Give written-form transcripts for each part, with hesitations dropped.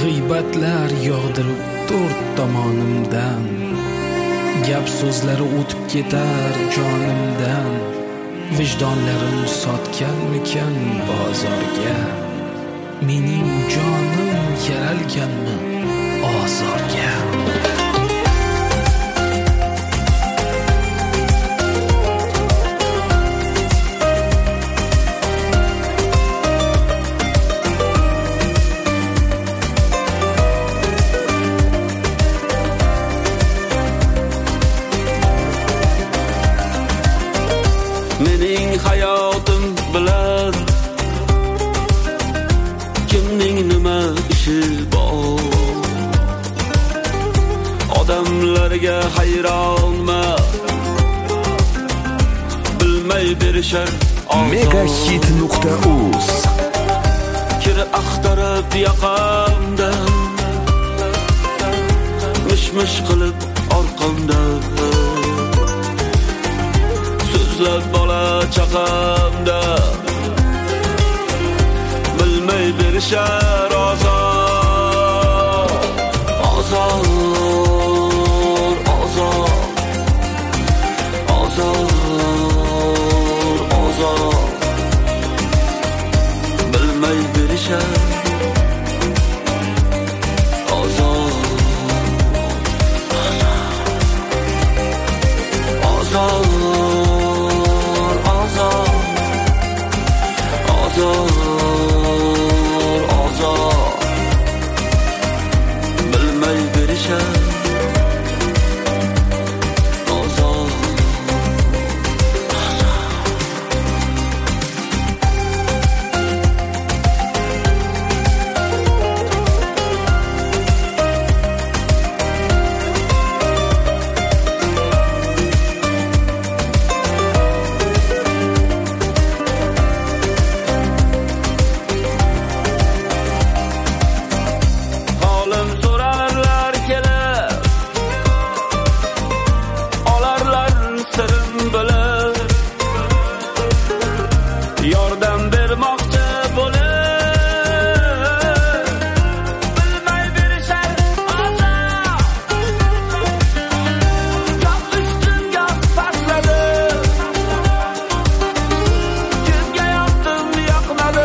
G'iybatlar yog'dirib to'rt tomonimdan, gap so'zlari o'tib ketar jonimdan. Vijdonlarim sotganmikan bozorga, mening jonim yaralganmi ozorga. Mening hayotim bilan kimning nima ishi bor? Odamlarga hayronman, bilmay berishar ozor. Megahit.uz Kir axtarib yoqamdan, mish-mish qilib orqamdan so'zlab bola chaqamda, bilmay berishar ozor. Ozor, ozor, ozor, ozor, bilmay berishar ozor. Ozor, bilmay berishar ozor. Yordam bermoqchi bo'lib, bilmay berishar ozor. Goh ustim, goh pastladi, kimga yoqdim, yoqmadi.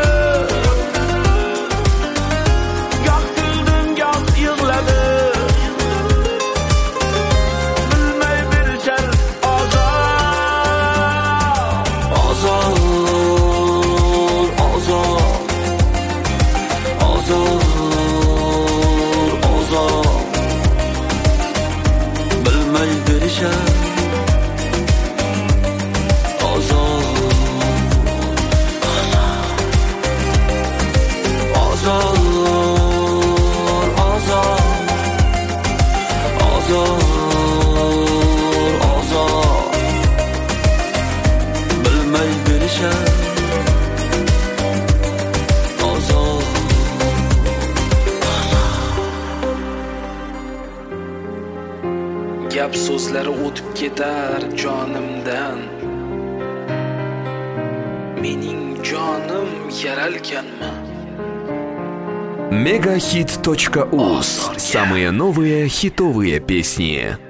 Goh kuldim, goh yig'ladim, bilmay berishar ozor. Ozor, bilmay berishar ozor. Ozor, ozor, ozor, ozor, bilmay berishar ozor. Gap so'zlari o'tib ketar jonimdan, mening jonim yaralganmi? Megahit.uz. Самые новые хитовые песни.